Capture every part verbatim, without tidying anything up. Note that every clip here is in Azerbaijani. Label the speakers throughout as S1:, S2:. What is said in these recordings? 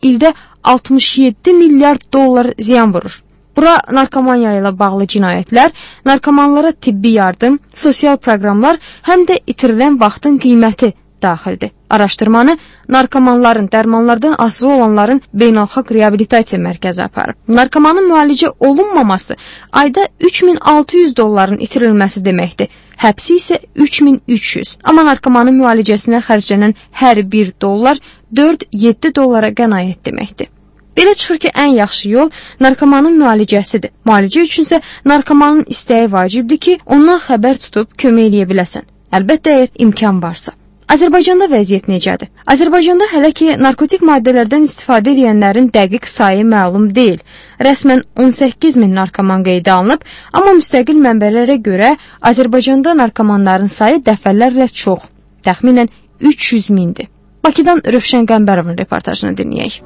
S1: ildə altmış yeddi milyard dollar ziyan vurur. Bura narkomaniya ilə bağlı cinayətlər, narkomanlara tibbi yardım, sosial proqramlar, həm də itirilən vaxtın qiyməti daxildir. Araşdırmanı narkomanların, dərmanlardan asılı olanların beynəlxalq reabilitasiya mərkəzi aparıb. Narkomanın müalicə olunmaması ayda üç min altı yüz dolların itirilməsi deməkdir. Həbsi isə üç min üç yüz. Amma narkomanın müalicəsinə xərclənən hər bir dollar dörd yeddi dollara qənaət deməkdir. Belə çıxır ki, ən yaxşı yol narkomanın müalicəsidir. Müalicə üçünsə narkomanın istəyi vacibdir ki, ondan xəbər tutub kömək eləyə biləsən. Əlbəttə, əgər imkan varsa. Azərbaycanda vəziyyət necədir? Azərbaycanda hələ ki, narkotik maddələrdən istifadə edənlərin dəqiq sayı məlum deyil. Rəsmən on səkkiz min narkoman qeydə alınıb, amma müstəqil mənbələrə görə Azərbaycanda narkomanların sayı dəfələrlə çox, təxminən üç yüz mindir. Bakıdan Rövşən Qəmbərovun reportajını dinləyək.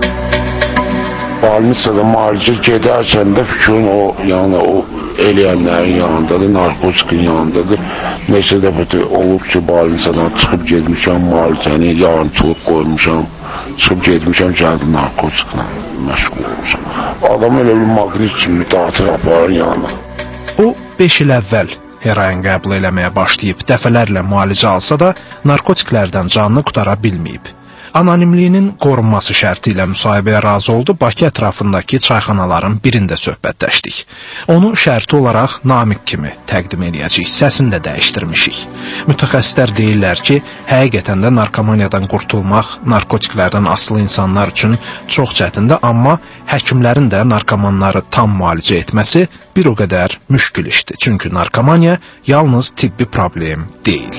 S2: Balnisada müalicə gedərkən də fikrin o, yəni o eləyənlərin yanındadır, narkotikin yanındadır. Neçə dəfə olub ki, balnisadan çıxıb getmişəm, müalicəni yarımçılıq qoymuşam, çıxıb getmişəm, gəldim narkotiklə məşğul olmuşam. Adam elə bir maqnit kimi dağıtır aparın yanına.
S3: O, beş il əvvəl heroin qəbul eləməyə başlayıb, dəfələrlə müalicə alsa da, narkotiklərdən canını qutara bilməyib. Anonimliyinin qorunması şərti ilə müsahibəyə razı oldu, Bakı ətrafındakı çayxanaların birində söhbətləşdik. Onu şərti olaraq Namiq kimi təqdim edəcəyik, səsini də dəyişdirmişik. Mütəxəssislər deyirlər ki, həqiqətən də narkomaniyadan qurtulmaq narkotiklərdən asılı insanlar üçün çox çətindir, amma həkimlərin də narkomanları tam müalicə etməsi bir o qədər müşkül işdir. Çünki narkomaniya yalnız tibbi problem deyil.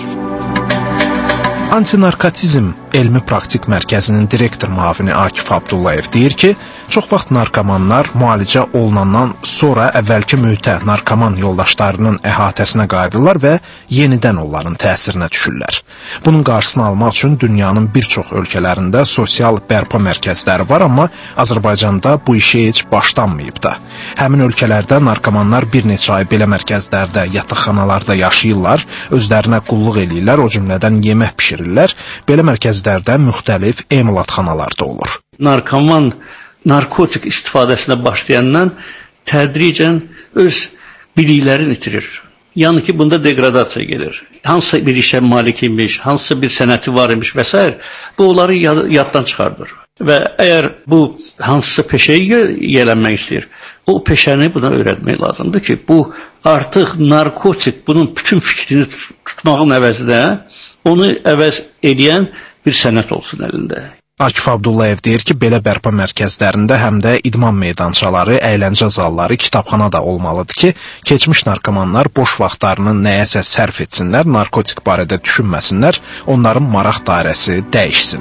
S3: Antinarkotizm Elmi Praktik Mərkəzinin direktor müavini Akif Abdullayev deyir ki, çox vaxt narkomanlar müalicə olunandan sonra əvvəlki mühitə narkoman yoldaşlarının əhatəsinə qayıdırlar və yenidən onların təsirinə düşürlər. Bunun qarşısını almaq üçün dünyanın bir çox ölkələrində sosial bərpa mərkəzləri var, amma Azərbaycanda bu işə heç başlanmayıb da. Həmin ölkələrdə narkomanlar bir neçə ay belə mərkəzlərdə, yataqxanalarda yaşayırlar, özlərinə qulluq eləyirlər, o cümlədən yemək pişirirlər. Belə mərkəzlərdə müxtəlif emalatxanalar da olur.
S4: Narkoman narkotik istifadəsinə başlayandan tədricən öz biliklərini itirir. Yəni ki, bunda degradasiya gedir. Hansısa bir işə malik imiş, hansısa bir sənəti var imiş və s. bu onları yaddan çıxardır. Və əgər bu hansısa peşəyə yiyələnmək istəyir, o peşəni buna öyrətmək lazımdır ki, bu artıq narkotik, bunun bütün fikrini tutmağın əvəzinə onu əvəz edən bir sənət olsun əlində.
S3: Akif Abdullayev deyir ki, belə bərpa mərkəzlərində həm də idman meydançaları, əyləncə zalları, kitabxana da olmalıdır ki, keçmiş narkomanlar boş vaxtlarını nəyəsə sərf etsinlər, narkotik barədə düşünməsinlər, onların maraq dairəsi dəyişsin.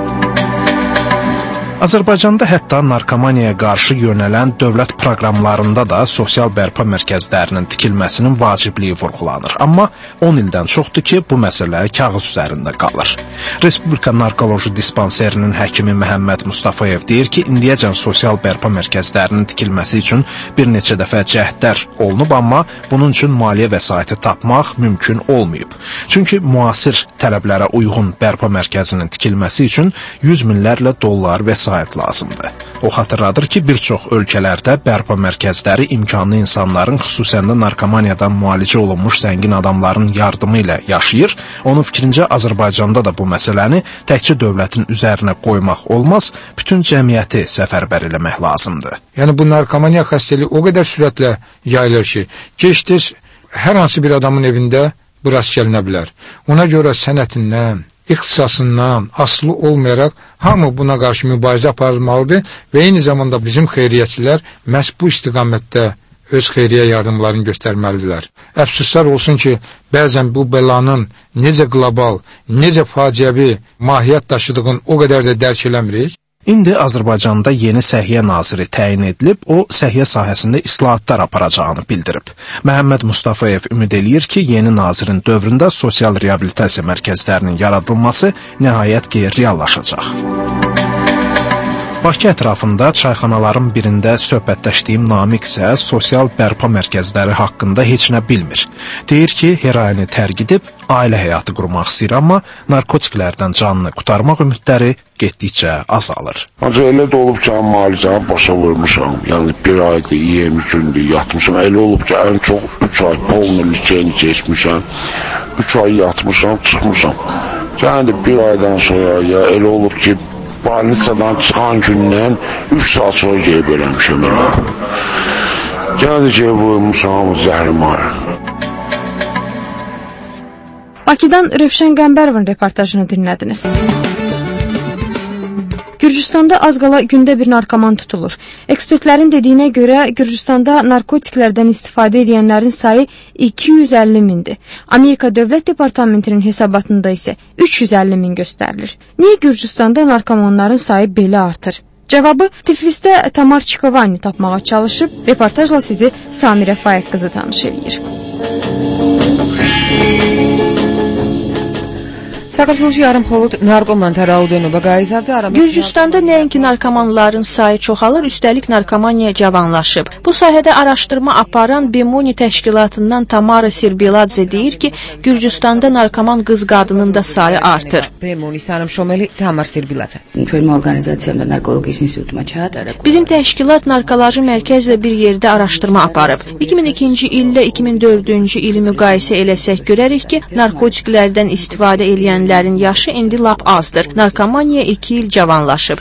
S3: Azərbaycanda hətta narkomaniyaya qarşı yönələn dövlət proqramlarında da sosial bərpa mərkəzlərinin tikilməsinin vacibliyi vurğulanır. Amma on ildən çoxdur ki, bu məsələ kağız üzərində qalır. Respublika Narkoloji Dispanserinin həkimi Məhəmməd Mustafayev deyir ki, indiyəcən sosial bərpa mərkəzlərinin tikilməsi üçün bir neçə dəfə cəhdlər olunub, amma bunun üçün maliyyə vəsaiti tapmaq mümkün olmayıb. Çünki müasir tələblərə uyğun bərpa mərkəzinin tikilməsi üçün yüz minlərlə dollar və lazımdır. O xatırladır ki, bir çox ölkələrdə bərpa mərkəzləri imkanlı insanların, xüsusən də narkomaniyadan müalicə olunmuş zəngin adamların yardımı ilə yaşayır. Onun fikrincə Azərbaycanda da bu məsələni təkcə dövlətin üzərinə qoymaq olmaz, bütün cəmiyyəti səfərbər eləmək lazımdır.
S5: Yəni bu narkomaniya xəstəliyi o qədər sürətlə yayılır ki, gec-tez hər hansı bir adamın evində bu rast gəlinə bilər. Ona görə sənətindən, ixtisasından asılı olmayaraq hamı buna qarşı mübarizə aparılmalıdır və eyni zamanda bizim xeyriyyətçilər məhz bu istiqamətdə öz xeyriyyə yardımlarını göstərməlidirlər. Əfsuslar olsun ki, bəzən bu bəlanın necə qlobal, necə faciəvi mahiyyət daşıdığını o qədər də dərk eləmirik.
S3: İndi Azərbaycanda yeni səhiyyə naziri təyin edilib, o səhiyyə sahəsində islahatlar aparacağını bildirib. Məhəmməd Mustafayev ümid eləyir ki, yeni nazirin dövründə sosial reabilitasiya mərkəzlərinin yaradılması nəhayət ki, reallaşacaq. Bakı ətrafında çayxanaların birində söhbətləşdiyim Namiq isə sosial bərpa mərkəzləri haqqında heç nə bilmir. Deyir ki, heroini tərk edib ailə həyatı qurmaq istəyir, amma narkotiklərdən canını qurtarmaq ümidləri getdikcə azalır.
S2: Ancaq elə də olub ki, müalicəni başa vurmuşam. Yəni bir aydır, iyirmi gündür yatmışam. Elə olub ki, ən çox üç ay polnillikeni keçmişəm. üç ay yatmışam, çıxmışam. Yəni bir aydan sonra ya elə olub ki, balnitsadan çıxan gündən üç saat sonra gəlib eləmişəm elə. Yəni gəlib vurmuşam, zəhrim var.
S1: Bakıdan Rövşən Qəmbərovun reportajını dinlədiniz. Gürcüstanda az qala gündə bir narkoman tutulur. Ekspertlərin dediyinə görə Gürcüstanda narkotiklərdən istifadə edənlərin sayı iki yüz əlli mindir. Amerika Dövlət Departamentinin hesabatında isə üç yüz əlli min göstərilir. Niyə Gürcüstanda narkomanların sayı belə artır? Cavabı Tiflisdə Tamar Çikovani tapmağa çalışıb, reportajla sizi Samirə Faiq qızı tanış edir.
S6: Gürcüstanda nəinki narkomanların sayı çoxalır, üstəlik narkomaniya cavanlaşıb. Bu sahədə araşdırma aparan Bemoni təşkilatından Tamara Sirbiladze deyir ki, Gürcüstanda narkoman qız qadının da sayı artır. Bizim təşkilat narkoloji mərkəzlə bir yerdə araşdırma aparıb. iki min ikinci illə iki min dördüncü ili müqayisə eləsək görərik ki, narkotiklərdən istifadə eləyən Lərin yaşı indi lap azdır. Narkomaniya iki il cavanlaşıb.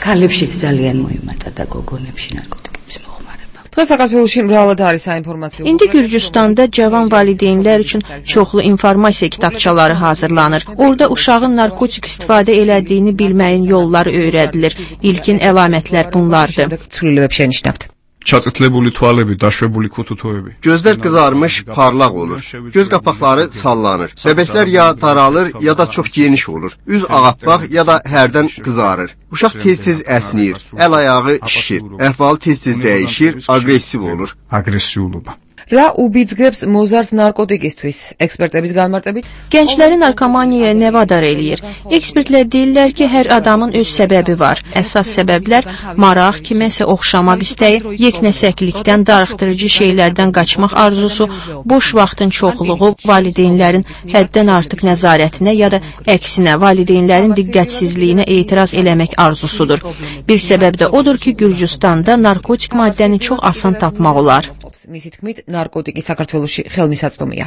S6: İndi Gürcüstanda cavan valideynlər üçün çoxlu informasiya kitabçaları hazırlanır. Orada uşağın narkotik istifadə elədiyini bilməyin yolları öyrədilir. İlkin əlamətlər bunlardır.
S7: Çatıtləbuli tualebi, daşvebuli kututoyebi.
S8: Gözlər qızarmış, parlaq olur. Göz qapaqları sallanır. Bəbəklər ya daralır, ya da çox geniş olur. Üz ağappaq ya da hərdən qızarır. Uşaq tez-tez əsnir, əl ayağı şişir. Əhvalı tez-tez dəyişir, aqressiv olur.
S7: Aqressivluba.
S9: Რა უბიძგებს მოზარდ ნარკოტიკისთვის ekspertების განმარტებით?
S6: Gəncləri narkomaniyaya nə vadar eləyir? Ekspertlər deyirlər ki, hər adamın öz səbəbi var. Əsas səbəblər maraq, kiməsə oxşamaq istəyi, yeknəsəklikdən, darıxdırıcı şeylərdən qaçmaq arzusu, boş vaxtın çoxluğu, valideynlərin həddən artıq nəzarətinə ya da əksinə valideynlərin diqqətsizliyinə etiraz eləmək arzusudur. Bir səbəb də odur ki, Gürcüstanda narkotik maddəni çox asan tapmaq olar.
S9: მისი თქმით, ნარკოტიკი საქართველოში ხელმისაწვდომია.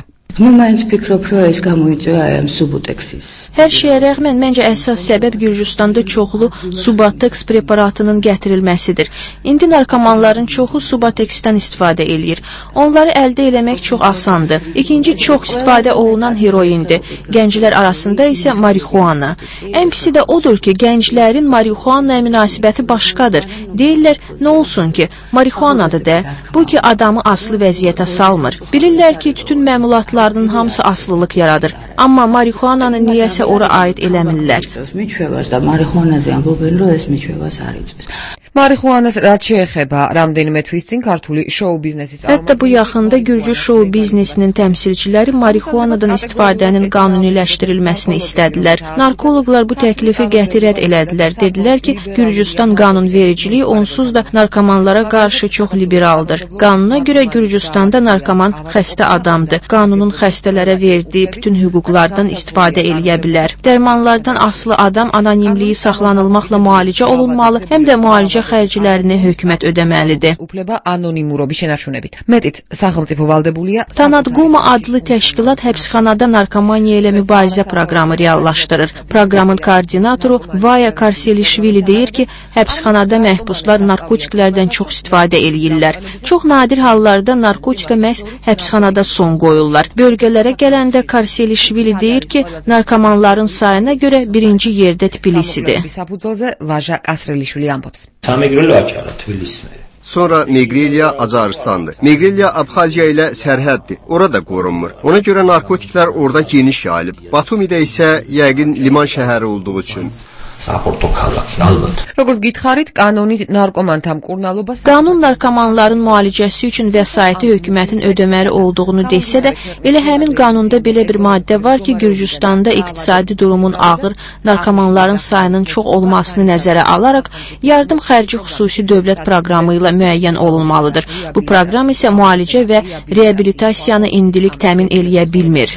S6: Hər şeyə rəğmən, məncə əsas səbəb Gürcüstanda çoxlu Subotex preparatının gətirilməsidir. İndi narkomanların çoxu Subotex-dən istifadə eləyir. Onları əldə eləmək çox asandır. İkinci çox istifadə olunan heroindir. Gənclər arasında isə marihuana. Ən pisi də odur ki, gənclərin marihuanaya münasibəti başqadır. Deyirlər, nə olsun ki, marihuanadır da, bu ki adamı aslı vəziyyətə salmır. Bilirlər ki, tütün məmulatları hamısı aslılıq yaradır. Amma marihuananı niyəsə ora aid eləmirlər.
S9: Marihuanას რაც შეეხება რამდენიმე თვის წინ ქართული შოუ ბიზნესის
S6: Hətta bu yaxında Gürcü şou biznesinin təmsilçiləri marihuanadan istifadənin qanuniləşdirilməsini istədilər. Narkoloqlar bu təklifi qəti rədd elədilər. Dedilər ki, Gürcüstan qanunvericiliyi onsuz da narkomanlara qarşı çox liberaldır. Qanuna görə Gürcüstanda narkoman xəstə adamdır. Qanunun xəstələrə verdiyi bütün hüquqlardan istifadə eləyə bilər. Dərmanlardan asılı adam anonimliyi saxlanılmaqla müalicə olunmalı, həm də müalicə xərclərini hökumət ödəməlidir. Tanadquma adlı təşkilat həbsxanada narkomaniya ilə mübarizə proqramı reallaşdırır. Proqramın koordinatoru Vaya Karselişvili deyir ki, həbsxanada məhbuslar narkotiklərdən çox istifadə eləyirlər. Çox nadir hallarda narkotika məhz həbsxanada son qoyurlar. Bölgələrə gələndə Karselişvili deyir ki, narkomanların sayına görə birinci yerdə Tbilisidir.
S8: Sonra Megreliya Acarıstandır. Megreliya Abxaziya ilə sərhəddir. Orada qorunmur. Ona görə narkotiklər orada geniş yayılıb. Batumidə isə yəqin liman şəhəri olduğu üçün.
S10: საპორტო ქალაქი, ალბათ.
S9: Როგორც გითხარით, კანონი ნარკომანთა მკურნალობას
S6: Qanun narkomanların müalicəsi üçün vəsaiti hökumətin ödəməli olduğunu desə də, elə həmin qanunda belə bir maddə var ki, Gürcüstanda iqtisadi durumun ağır, narkomanların sayının çox olmasını nəzərə alaraq, yardım xərci xüsusi dövlət proqramı ilə müəyyən olunmalıdır. Bu proqram isə müalicə və reabilitasiyanı indilik təmin eləyə bilmir.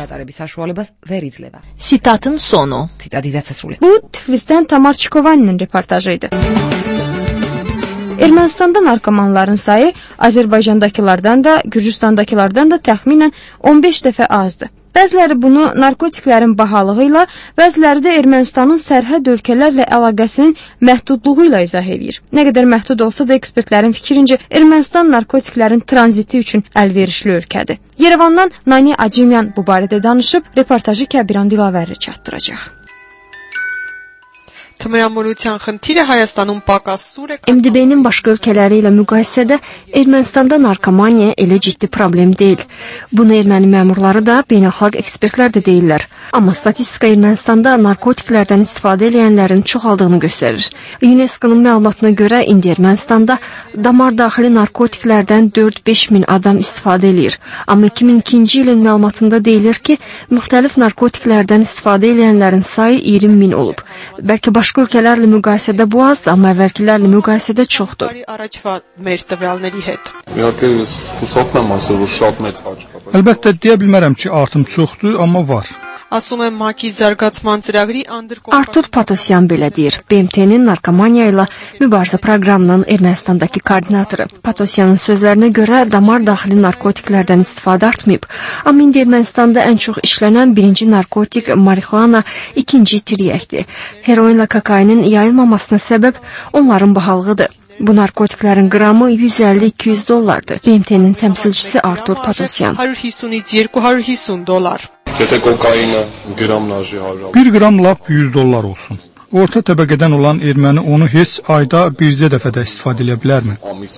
S6: Sitatın sonu.
S1: Bu, Tiflisdən Tamar Çikovaninin reportajıydı. Ermənistanda narkomanların sayı Azərbaycandakılardan da, Gürcüstandakilardan da təxminən on beş dəfə azdır. Bəziləri bunu narkotiklərin bahalığı ilə, bəziləri də Ermənistanın sərhəd ölkələrlə əlaqəsinin məhdudluğu ilə izah edir. Nə qədər məhdud olsa da ekspertlərin fikrincə, Ermənistan narkotiklərin tranziti üçün əlverişli ölkədir. Yerevandan Nani Acimyan bu barədə danışıb, reportajı Kəbiran Dilavəri çatdıracaq.
S11: M D B-nin başqa ölkələri ilə müqayisədə Ermənistanda narkomaniya elə ciddi problem deyil. Bunu erməni məmurları da, beynəlxalq ekspertlər də deyirlər. Amma statistika Ermənistanda narkotiklərdən istifadə edənlərin çoxaldığını göstərir. UNESCO-nun məlumatına görə indi Ermənistanda damar daxili narkotiklərdən dörd beş min adam istifadə edir. Amma iki min ikinci ilin məlumatında deyilir ki, müxtəlif narkotiklərdən istifadə edənlərin sayı iyirmi min olub. Bəlkə başqa Başqa ölkələrlə müqayisədə bu azdır, amma əvvəlkilərlə müqayisədə çoxdur.
S12: Əlbəttə, deyə bilmərəm ki, artım çoxdur, amma var.
S11: Artur Patosyan belə deyir, B M T-nin narkomaniya ilə mübarizə proqramının Ermənistandakı koordinatoru. Patosyanın sözlərinə görə damar daxili narkotiklərdən istifadə artmayıb, amma indi Ermənistanda ən çox işlənən birinci narkotik marixuana, ikinci tiryəkdir. Heroinlə kokainin yayılmamasına səbəb onların bahalığıdır. Bu narkotiklərin qramı yüz əlli iki yüz dollardır. B M T-nin təmsilçisi Artur Patosyan.
S12: Bir qram lap yüz dollar olsun. Orta təbəqədən olan erməni onu heç ayda bircə dəfədə istifadə edə bilərmi?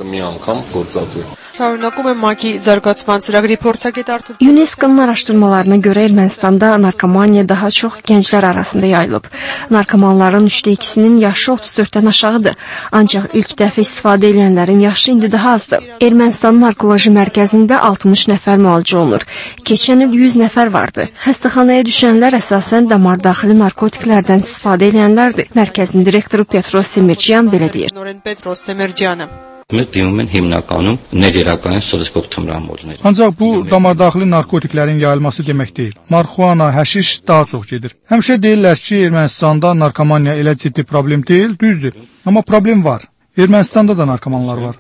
S11: UNESCO-nun araşdırmalarına görə Ermənistanda narkomaniya daha çox gənclər arasında yayılıb. Narkomanların üçdə ikisinin yaşı otuz dörddən aşağıdır. Ancaq ilk dəfə istifadə edənlərin yaşı indi daha azdır. Ermənistan narkoloji mərkəzində altmış nəfər müalicə olunur. Keçən il yüz nəfər vardı. Xəstəxanaya düşənlər əsasən damar daxili narkotiklərdən istifadə edənlər Mərkəzin direktoru Petros Semerciyan belə deyir.
S12: Ancaq bu, damardaxili narkotiklərin yayılması demək deyil. Marixuana, həşiş daha çox gedir. Həmişə deyirlər ki, Ermənistanda narkomaniya elə ciddi problem deyil, düzdür. Amma problem var. Ermənistanda da narkomanlar var.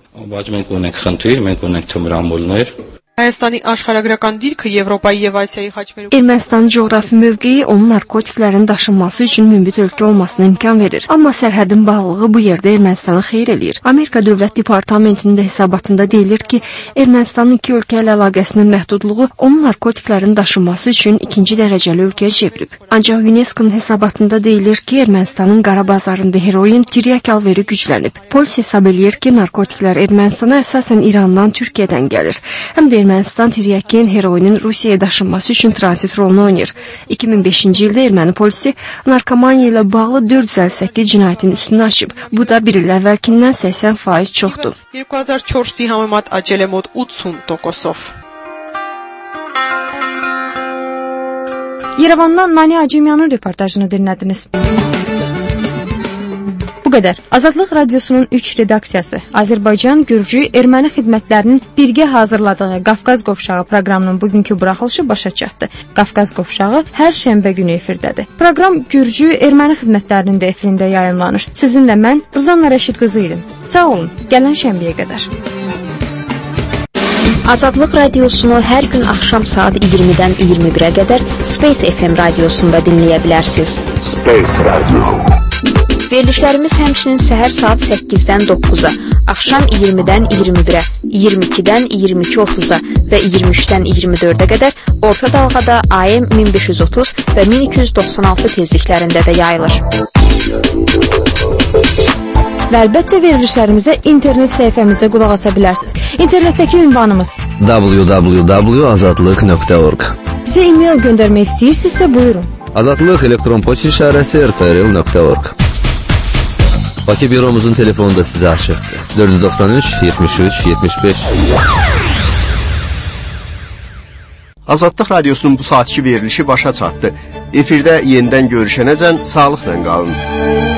S11: Հայաստանի աշխարհագրական դիրքը Եվրոպայի եւ Ասիայի խաչմերուկ Ermənistanın coğrafi mövqeyi onun narkotiklərin daşınması üçün münbit ölkə olmasına imkan verir. Amma sərhədin bağlılığı bu yerdə Ermənistana xeyir eləyir. Amerika Dövlət Departamentinin də hesabatında deyilir ki, Ermənistanın iki ölkə ilə əlaqəsinin məhdudluğu onun narkotiklərin daşınması üçün ikinci dərəcəli ölkəyə çevirib. Ancaq UNESCO-nun hesabatında deyilir ki, Ermənistanın qara bazarında heroin, tiryak alveri güclənib. Polis hesab eləyir ki, narkotiklər Ermənistana əsasən İrandan, Türkiyədən gəlir. Həm də Ermənistan tiryakin, heroinin Rusiyaya daşınması üçün transit rolunu oynayır. iki min beşinci ildə erməni polisi narkomaniya ilə bağlı dörd yüz əlli səkkiz cinayətin üstünü açıb. Bu da bir il əvvəlkindən səksən faiz çoxdur.
S13: iki min dördü համեմատ աճել է մոտ ութսուն տոկոսով.
S1: Yerevandan Nani Acimyanın reportajını dinlədiniz. Bu qədər. Azadlıq Radiosunun üç redaksiyası, Azərbaycan, Gürcü, erməni xidmətlərinin birgə hazırladığı Qafqaz Qovşağı proqramının bugünkü buraxılışı başa çatdı. Qafqaz Qovşağı hər şənbə günü efirdədir. Proqram Gürcü, erməni xidmətlərinin də efirində yayımlanır. Sizinlə mən Ruzanna Rəşid qızı idim. Sağ olun, gələn şənbəyə qədər.
S14: Azadlıq Radiosunu hər gün axşam saat iyirmidən iyirmi birə qədər Space F M radiosunda dinləyə bilərsiniz.
S2: Space Radio.
S14: Verilişlərimiz həmçinin səhər saat səkkizdən doqquza, axşam iyirmidən iyirmi birə, iyirmi ikidən iyirmi iki otuz'a və iyirmi üçdən iyirmi dördə qədər orta dalğada A M min beş yüz otuz və min iki yüz doxsan altı tezliklərində də yayılır.
S1: Və əlbəttə verilişlərimizə internet səhifəmizdə qulaq asa bilərsiniz. İnternetdəki ünvanımız
S15: w w w nöqtə azadlıq nöqtə org.
S1: Bizə e-mail göndərmək istəyirsinizsə buyurun.
S15: Azadlıq elektron poçt işarəsi r f r l nöqtə org. Bakı büromuzun telefonu da sizə açıqdır. dörd yüz doxsan üç yetmiş üç yetmiş beş.
S8: Azadlıq Radiosunun bu saatki verilişi başa çatdı. Efirdə yenidən görüşənəcən sağlıqla qalın.